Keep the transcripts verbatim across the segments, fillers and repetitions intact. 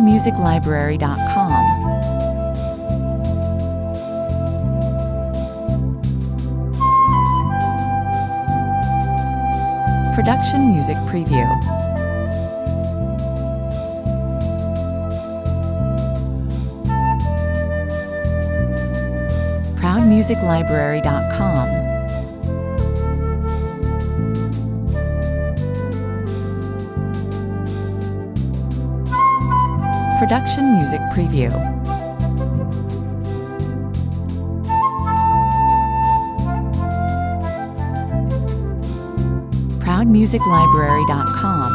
music library dot com. Production Music Preview. proud music library dot com. Production Music Preview. proud music library dot com.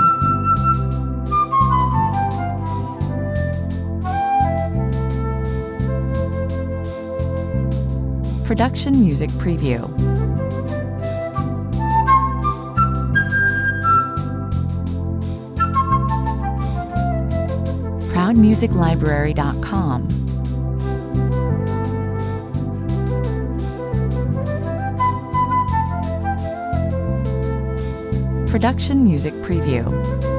Production Music Preview. proud music library dot com. Production Music Preview.